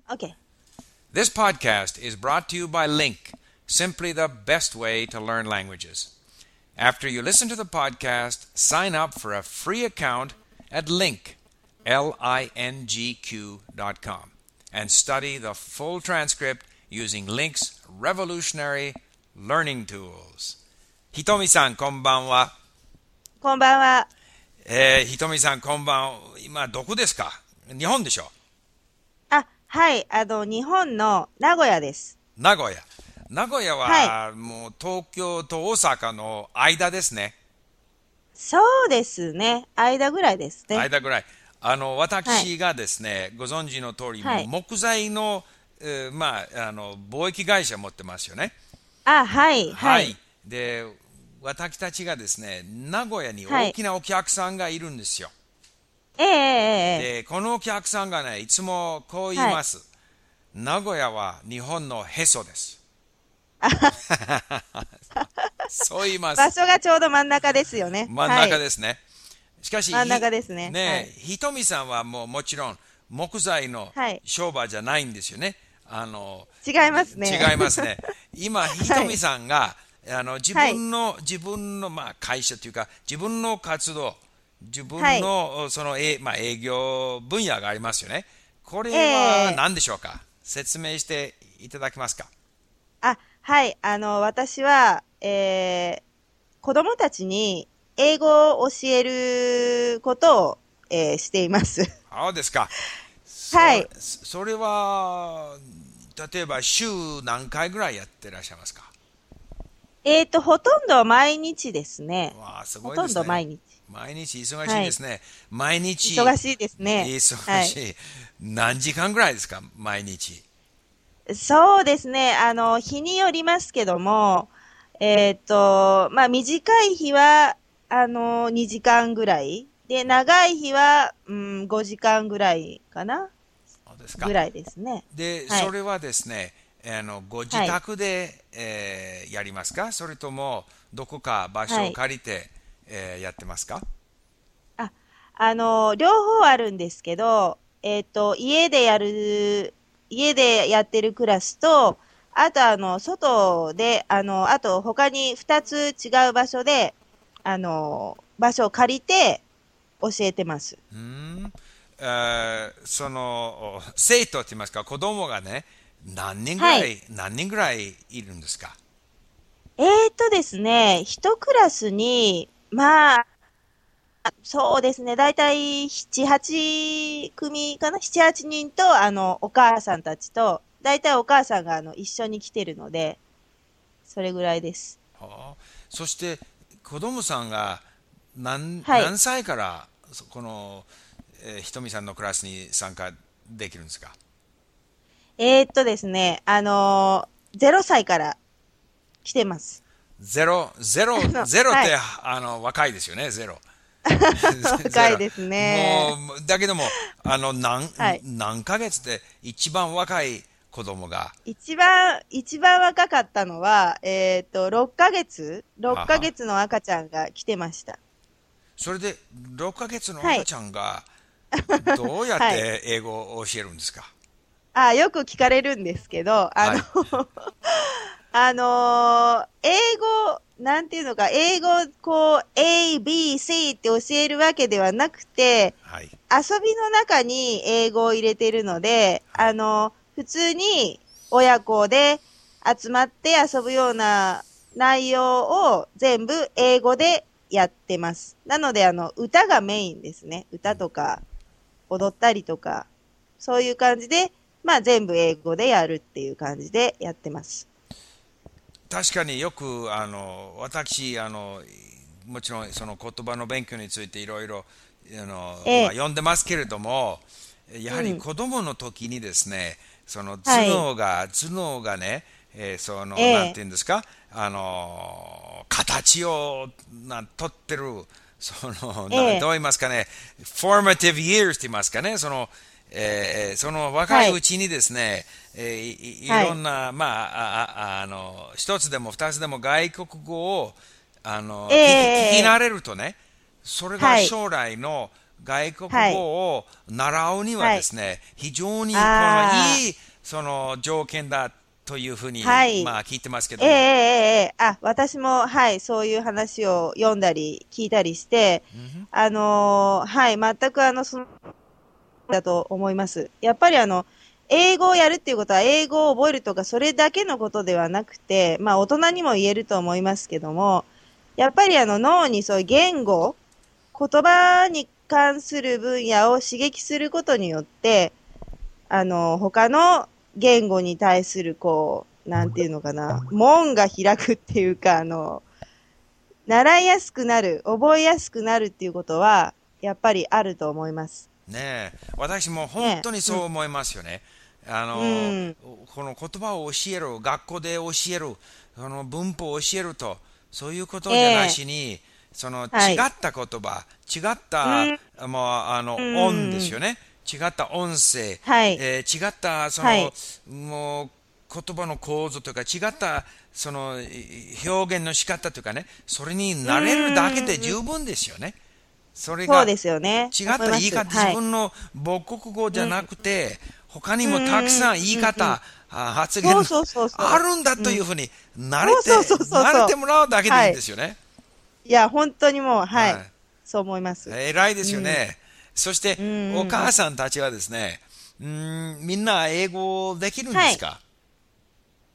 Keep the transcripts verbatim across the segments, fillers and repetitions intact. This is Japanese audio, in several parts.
OK。 This podcast is brought to you by Link, simply the best way to learn languages. After you listen to the podcast, sign up for a free account at Link, L I N G Q dot com, and study the full transcript using Link's revolutionary learning tools. ひとみさん、こんばんは。 こんばんは。 えー、ひとみさん、こんばんは。今、どこですか？日本でしょ？ あ、はい。あの、日本の名古屋です。 名古屋。名古屋は、 はい、 もう東京と大阪の間ですね。 そうですね。間ぐらいですね。 間ぐらい。あの、私がですね、はい、ご存知の通り、はい、木材の、えー、まあ、あの、貿易会社持ってますよね。 あ、はい、 はい。はい、で、私たちがですね、名古屋に大きなお客さんがいるんですよ。 はい、ええええで、このお客さんがね、いつもこう言います。はい、名古屋は日本のへそです。そう言います。 場所がちょうど真ん中ですよね。 真ん中ですね。はい、しかし、 真ん中ですね。 ね、 はい、 ひとみさんはもうもちろん木材の商売じゃないんですよね。あの違いますね。 違いますね。今、ひとみさんが、はい、あの自分の、はい、自分の、まあ、会社というか、自分の活動、自分の、はい、その、えまあ、営業分野がありますよね。これは何でしょうか？えー、説明していただけますか？ あ、はい。あの、私は、えー、子供たちに英語を教えることを、えー、しています。 そうですか。 はい。 それは、例えば週何回ぐらいやってらっしゃいますか？ えっと、ほとんど毎日ですね。 わあ、すごいですね。 ほとんど毎日。 毎日忙しいですね。はい、毎日。 忙しいですね。 忙しい。はい、何時間ぐらいですか？毎日。 そうですね。あの、日によりますけども、えっと、まあ、短い日は、あの、にじかんぐらい。で、長い日は、うん、ごじかんぐらいかな。 そうですか。 ぐらいですね。 で、はい、それはですね、あのご自宅で、はい、えー、やりますか？それとも、どこか場所を借りて、はい、えー、やってますか？ あ、あの、両方あるんですけど、えっと、家でやる、家でやってるクラスと、あとあの、外で、あの、あと他に二つ違う場所で、あの、場所を借りて教えてます。 うーん、えー、その、生徒って言いますか、子供がね、何人ぐらい、はい、何人ぐらいいるんですか？ えーとですね、一クラスに、まあ、そうですね。だいたいなな、はち組かな？ なな、はちにんと、あの、お母さんたちと、だいたいお母さんが、あの、一緒に来てるので、それぐらいです。 はあ、そして、子供さんが何、 はい、 何歳から、この、えー、ひとみさんのクラスに参加できるんですか？ えー、っとですね、あのー、ゼロさいから来てます。 ゼロ、ゼロ、ゼロって、はい、あの、若いですよね、ゼロ。 若いですね。 もう、だけども、あの、何、はい、何ヶ月で一番若い子供が。 一番、一番若かったのは、えっと、ろっかげつ ?ろっかげつの赤ちゃんが来てました。 それで、ろっかげつの赤ちゃんが、どうやって英語を教えるんですか？ はい、あ、よく聞かれるんですけど、あの、はい、あのー、英語、なんていうのか、英語、こう、A, B, C って教えるわけではなくて、はい、遊びの中に英語を入れてるので、はい、あの、普通に親子で集まって遊ぶような内容を全部英語でやってます。なので、あの、歌がメインですね。歌とか、踊ったりとか、そういう感じで、まあ全部英語でやるっていう感じでやってます。 確かによくあの私あのもちろんその言葉の勉強についていろいろあの、ええまあ、読んでますけれども、やはり子供の時にですね、うん、その頭脳が、はい、頭脳がね、えー、その、ええ、なんていうんですか、あの形をな取ってるその、ええ、どう言いますかね、formative years って言いますかね、そのえー、その若いうちにですね、はい、えー、い, いろんな、はい、まあ、あ, あの一つでも二つでも外国語をあの、えー、聞き慣れるとね、それが将来の、はい、 外国語を習うにはですね、はい、非常にこのいいその条件だというふうに、はい、まあ聞いてますけども。 ええええあ、私も、はい、そういう話を読んだり聞いたりして、うん、あのー、はい、全くあの、その、だと思います。やっぱりあの、英語をやるっていうことは、英語を覚えるとか、それだけのことではなくて、まあ大人にも言えると思いますけども、やっぱりあの脳にそういう言語、言葉に関する分野を刺激することによって、あの、他の言語に対するこう、なんていうのかな、門が開くっていうか、あの、習いやすくなる、覚えやすくなるっていうことは、やっぱりあると思います。 ねえ、私も本当にそう思いますよね。ねうん、あの、うん、この言葉を教える、学校で教える、その文法を教えると、そういうことじゃなしに、えー、その違った言葉、はい、違った、うん、もうあの、うん、音ですよね。違った音声、はい、えー、違ったその、はい、もう言葉の構造というか違ったその表現の仕方というかね、それに慣れるだけで十分ですよね。それが違った言い方、自分の母国語じゃなくて、他にもたくさん言い方、発言あるんだというふうに慣れて、慣れてもらうだけでいいんですよね。 いや、本当にもう、はい、そう思います。 偉いですよね。そして、お母さんたちはですね、うん、みんな英語できるんですか、はい、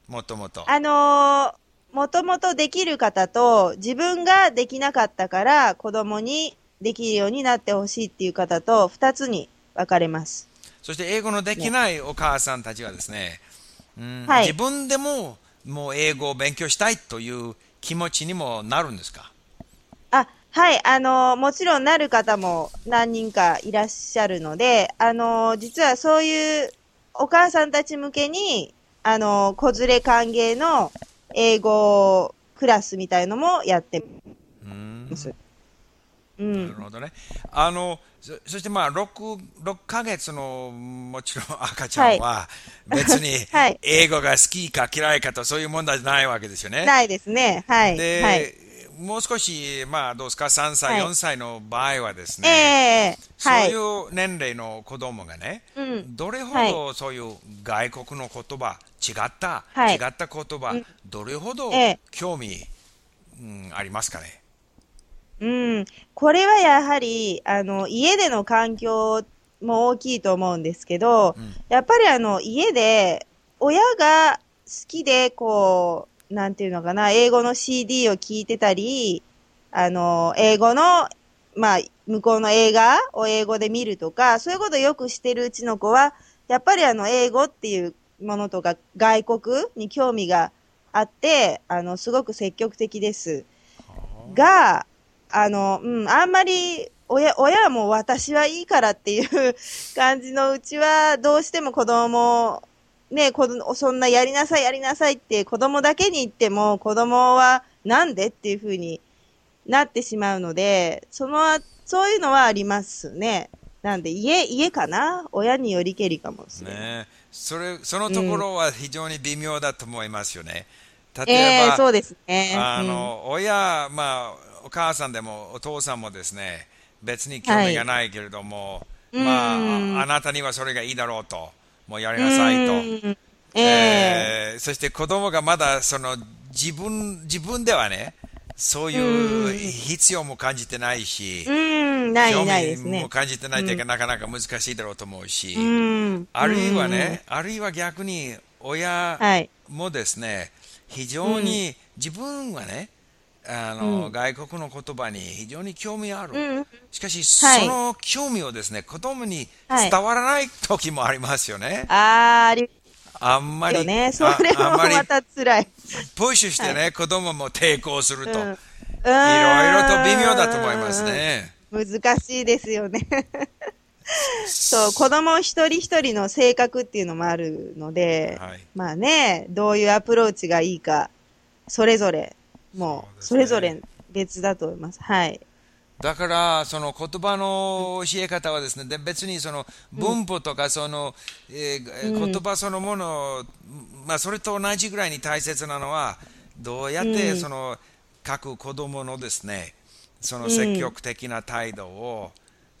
もともと。 あのー、もともとできる方と、自分ができなかったから子供にできるようになってほしいっていう方と、二つに分かれます。 そして英語のできないお母さんたちはですね、うんはい、自分でももう英語を勉強したいという気持ちにもなるんですか？ あ、はい、あの、もちろんなる方も何人かいらっしゃるので、あの、実はそういうお母さんたち向けに、あの、子連れ歓迎の英語クラスみたいのもやってます。 うん、なるほどね。あの、そ, そしてまあ6、6ヶ月のもちろん赤ちゃんは別に英語が好きか嫌いかとそういう問題じゃないわけですよね。 ないですね。はい。 で、 はい、 もう少し、まあどうですか、さんさい、はい、よんさいの場合はですね、えーはい、そういう年齢の子供がね、うん、どれほどそういう外国の言葉、違った、はい、違った言葉、うん、どれほど興味、えーうん、ありますかね。 うん、これはやはり、あの、家での環境も大きいと思うんですけど、うん、やっぱりあの、家で、親が好きで、こう、なんていうのかな、英語の シーディー を聞いてたり、あの、英語の、まあ、向こうの映画を英語で見るとか、そういうことをよくしてるうちの子は、やっぱりあの、英語っていうものとか、外国に興味があって、あの、すごく積極的です。が、あの、うん、あんまり、親、親はもう私はいいからっていう感じのうちは、どうしても子供、ね、子供、そんなやりなさいやりなさいって子供だけに言っても、子供はなんでっていう風になってしまうので、その、そういうのはありますね。なんで、家、家かな親によりけりかもしれない。ね、 それ、そのところは非常に微妙だと思いますよね。うん、例えば、 えー、そうですね。 あの、うん、親、まあ、お母さんでもお父さんもですね、別に興味がないけれども、はい、まあ、あなたにはそれがいいだろうと、もうやりなさいと。えーえー、そして子供がまだその自分、自分ではね、そういう必要も感じてないし、 うんない興ないですね。 味も感じてないというか、なかなか難しいだろうと思うし、うんあるいはね、あるいは逆に親もですね、非常に自分はね、あの、うん、外国の言葉に非常に興味ある。うん、しかし、はい、その興味をですね、子供に伝わらない時もありますよね。 はい、ありあんまり、 ね、それもまた辛い。 プッシュしてね、はい、子供も抵抗すると、うん、いろいろと微妙だと思いますね。 難しいですよね。そう、子供一人一人の性格っていうのもあるので、はい、まあね、どういうアプローチがいいか、それぞれ、もう、それぞれ別だと思います。はい。 だから、その言葉の教え方はですね、で別にその文法とかその、うんえー、言葉そのもの、まあ、それと同じぐらいに大切なのは、どうやってその各子供のですね、その積極的な態度を、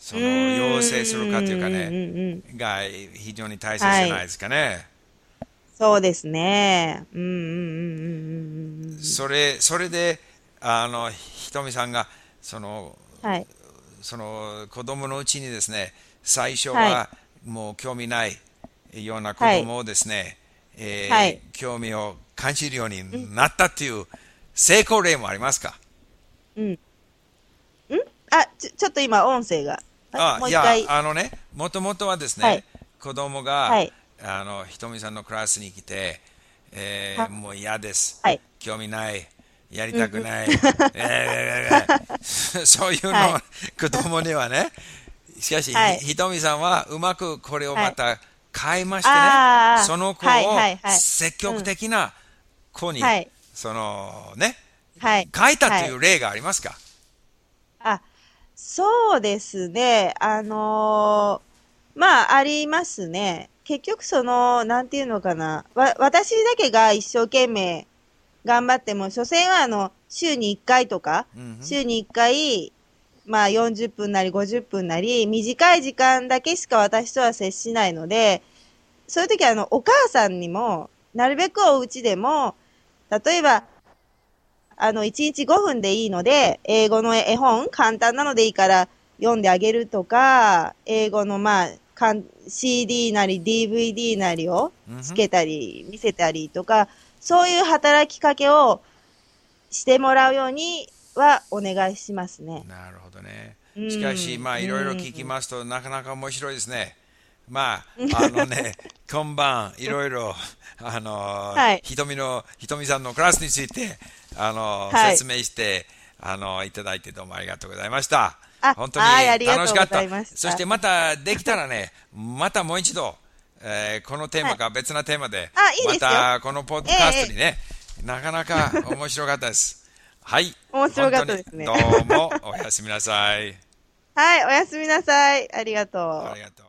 その養成するかというかね、 うんうんうんうん、 が非常に大切じゃないですかね。はい、 そうですね。うんうんうんうんうん。 それ、それで、あの、ひとみさんが、その、 はい。 その子供のうちにですね、最初はい。 はもう興味ないような子はい。 供をですね、 はい。 えー興味を感じるよううん。 になったっていう成功例もありますか？ うん。んあ、ちょ、ちょっと今音声が。あ、 あ、いや、 もう一回。 あのね、もともとはですね、 はい。 子供が、 はい。 あの、ひとみさんのクラスに来て、えーは、 もう嫌です。 はい。 興味ない。やりたうんうん。 くない。えーそういうのをはい。 子供にはね、しかし、ひはい。 ひとみさんはうまくこれをはい。 また変えましてね、 ああ、 その子はいをはいはい。 積極うん。 的な子に、 はい。 そのね、 はい。 変えたとはい。 いう例がありますか？ あ、そうですね。あのーまあ、ありますね。結局その、なんていうのかな。わ、私だけが一生懸命頑張っても、所詮はあの、週にいっかいとか、 うん、 週にいっかい、まあよんじゅっぷんなりごじゅっぷんなり、短い時間だけしか私とは接しないので、そういう時はあの、お母さんにも、なるべくお家でも、例えば、あの、いちにちごふんでいいので、英語の絵本、簡単なのでいいから読んであげるとか、英語のまあ、かん シーディー なり ディーブイディー なりをうん、うん。 つけたり、見せたりとか、そういう働きかけをしてもらうようにはお願いしますね。 なるほどね。 うしかし、 ん、 まあ、いろいろうん、 聞きますと、なかなか面白いですね。まあ、あのね、今晩、いろいろ、あの、 はい、 ひとみの、ひとみさんのクラスについて、あの、 はい。 説明して、あの、いただいてどうもありがとうございました。 あ、 本当はい、あにりがとうござ楽しかった。 いました。 そしてまたできたらね、またもう一度、えーこのテーはい。 マか別なテーマで、 あ、いいまですよ。 たこのポッええ、 ドキャストええ、 にね、なかなか面白かったです。はい。 面白か本当にったですね。 どうもおやすみなさい。 はい、おやすみなさい。ありがとう。 ありがとう。